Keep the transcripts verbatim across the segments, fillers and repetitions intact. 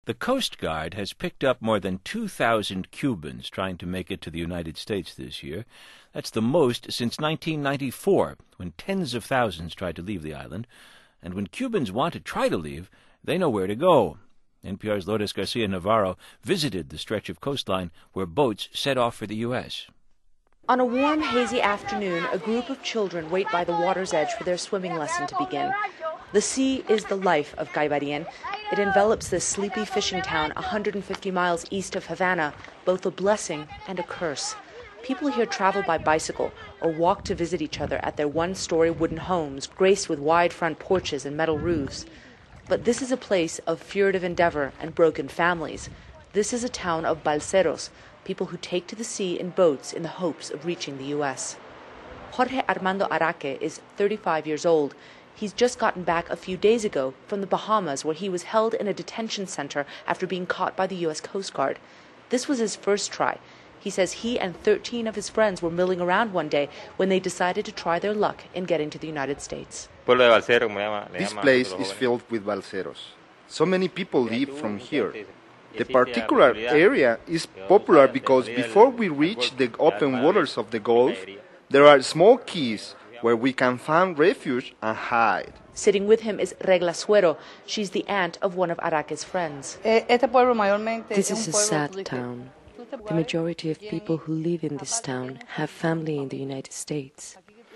The Coast Guard has picked up more than two thousand Cubans trying to make it to the United States this year. That's the most since nineteen ninety-four, when tens of thousands tried to leave the island. And when Cubans want to try to leave, they know where to go. N P R's Lourdes Garcia Navarro visited the stretch of coastline where boats set off for the U S On a warm, hazy afternoon, a group of children wait by the water's edge for their swimming lesson to begin. The sea is the life of Caibarien. It envelops this sleepy fishing town one hundred fifty miles east of Havana, both a blessing and a curse. People here travel by bicycle or walk to visit each other at their one-story wooden homes, graced with wide front porches and metal roofs. But this is a place of furtive endeavor and broken families. This is a town of balseros, people who take to the sea in boats in the hopes of reaching the U S Jorge Armando Araque is thirty-five years old. He's just gotten back a few days ago from the Bahamas, where he was held in a detention center after being caught by the U S Coast Guard. This was his first try. He says he and thirteen of his friends were milling around one day when they decided to try their luck in getting to the United States. This place is filled with balseros. So many people live from here. The particular area is popular because before we reach the open waters of the Gulf, there are small keys where we can find refuge and hide. Sitting with him is Regla Suero. She's the aunt of one of Araque's friends. This is a sad town. The majority of people who live in this town have family in the United States.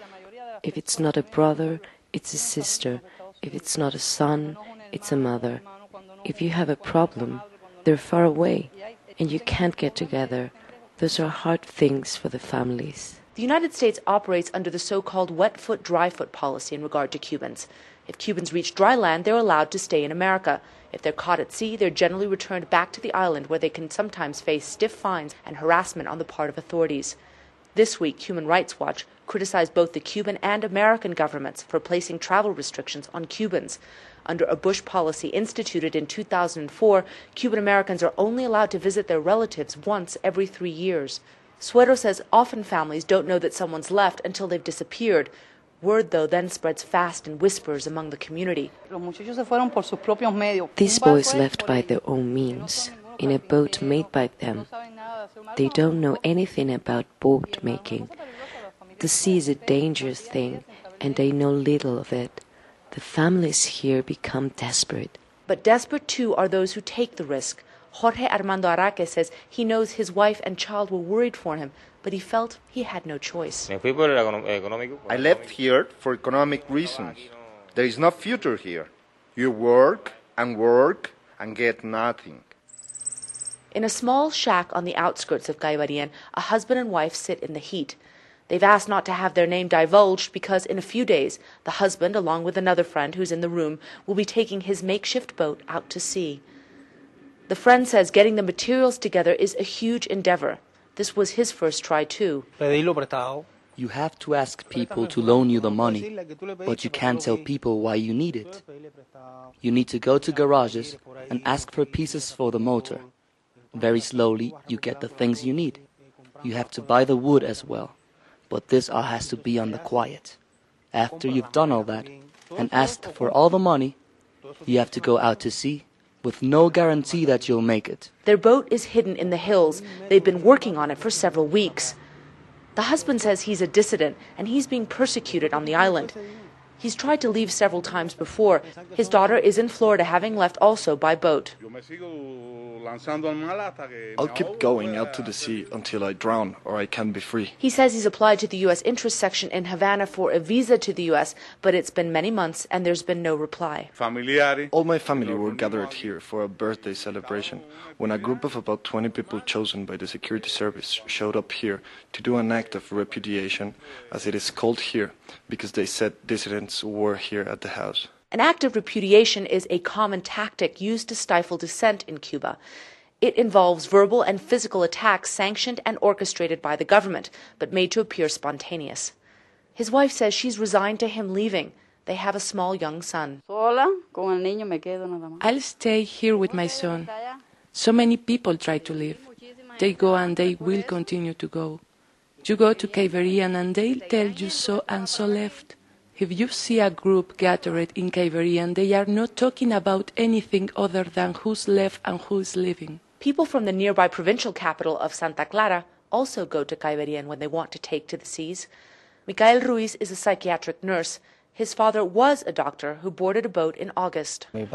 If it's not a brother, it's a sister. If it's not a son, it's a mother. If you have a problem, they're far away, and you can't get together. Those are hard things for the families. The United States operates under the so-called wet foot, dry foot policy in regard to Cubans. If Cubans reach dry land, they're allowed to stay in America. If they're caught at sea, they're generally returned back to the island, where they can sometimes face stiff fines and harassment on the part of authorities. This week, Human Rights Watch criticized both the Cuban and American governments for placing travel restrictions on Cubans. Under a Bush policy instituted in two thousand four, Cuban Americans are only allowed to visit their relatives once every three years. Suero says often families don't know that someone's left until they've disappeared. Word, though, then spreads fast in whispers among the community. These boys left by their own means, in a boat made by them. They don't know anything about boat making. The sea is a dangerous thing, and they know little of it. The families here become desperate. But desperate, too, are those who take the risk. Jorge Armando Araque says he knows his wife and child were worried for him, but he felt he had no choice. I left here for economic reasons. There is no future here. You work and work and get nothing. In a small shack on the outskirts of Caibarien, a husband and wife sit in the heat. They've asked not to have their name divulged because in a few days, the husband, along with another friend who's in the room, will be taking his makeshift boat out to sea. The friend says getting the materials together is a huge endeavor. This was his first try, too. You have to ask people to loan you the money, but you can't tell people why you need it. You need to go to garages and ask for pieces for the motor. Very slowly, you get the things you need. You have to buy the wood as well, but this all has to be on the quiet. After you've done all that and asked for all the money, you have to go out to sea, with no guarantee that you'll make it. Their boat is hidden in the hills. They've been working on it for several weeks. The husband says he's a dissident and he's being persecuted on the island. He's tried to leave several times before. His daughter is in Florida, having left also by boat. I'll keep going out to the sea until I drown or I can be free. He says he's applied to the U S interest section in Havana for a visa to the U S, but it's been many months and there's been no reply. All my family were gathered here for a birthday celebration when a group of about twenty people chosen by the security service showed up here to do an act of repudiation, as it is called here, because they said dissidents were here at the house. An act of repudiation is a common tactic used to stifle dissent in Cuba. It involves verbal and physical attacks sanctioned and orchestrated by the government, but made to appear spontaneous. His wife says she's resigned to him leaving. They have a small young son. I'll stay here with my son. So many people try to leave. They go and they will continue to go. You go to Caibarien and they'll tell you so and so left. If you see a group gathered in Caiberian, they are not talking about anything other than who's left and who's leaving. People from the nearby provincial capital of Santa Clara also go to Caiberian when they want to take to the seas. Micael Ruiz is a psychiatric nurse. His father was a doctor who boarded a boat in August. My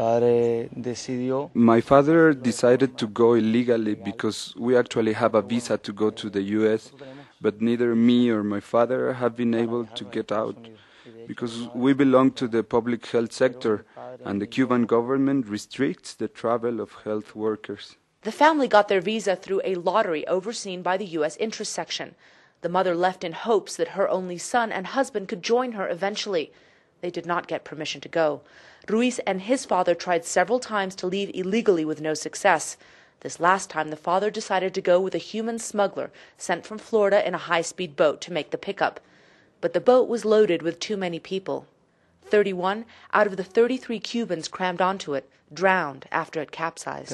father decided to go illegally because we actually have a visa to go to the U S, but neither me or my father have been able to get out because we belong to the public health sector and the Cuban government restricts the travel of health workers. The family got their visa through a lottery overseen by the U S interest section. The mother left in hopes that her only son and husband could join her eventually. They did not get permission to go. Ruiz and his father tried several times to leave illegally with no success. This last time, the father decided to go with a human smuggler sent from Florida in a high-speed boat to make the pickup. But the boat was loaded with too many people. thirty-one out of the thirty-three Cubans crammed onto it drowned after it capsized.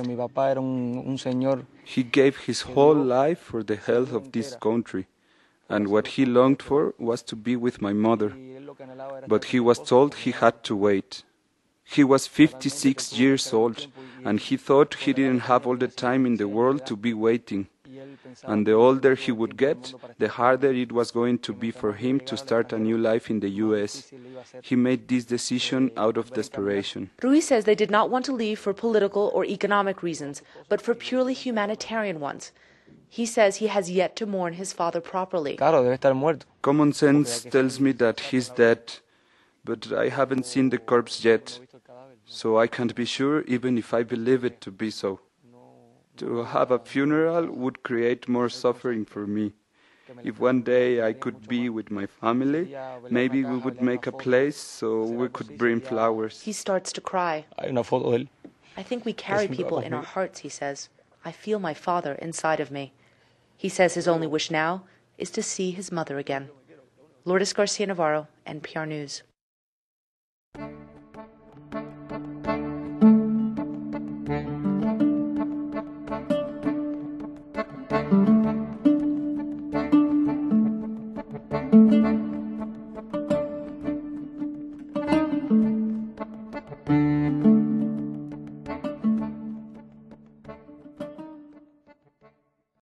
He gave his whole life for the health of this country, and what he longed for was to be with my mother. But he was told he had to wait. He was fifty-six years old, and he thought he didn't have all the time in the world to be waiting. And the older he would get, the harder it was going to be for him to start a new life in the U S. He made this decision out of desperation. Ruiz says they did not want to leave for political or economic reasons, but for purely humanitarian ones. He says he has yet to mourn his father properly. Common sense tells me that he's dead, but I haven't seen the corpse yet, so I can't be sure even if I believe it to be so. To have a funeral would create more suffering for me. If one day I could be with my family, maybe we would make a place so we could bring flowers. He starts to cry. I think we carry people in our hearts, he says. I feel my father inside of me. He says his only wish now is to see his mother again. Lourdes Garcia Navarro, N P R News.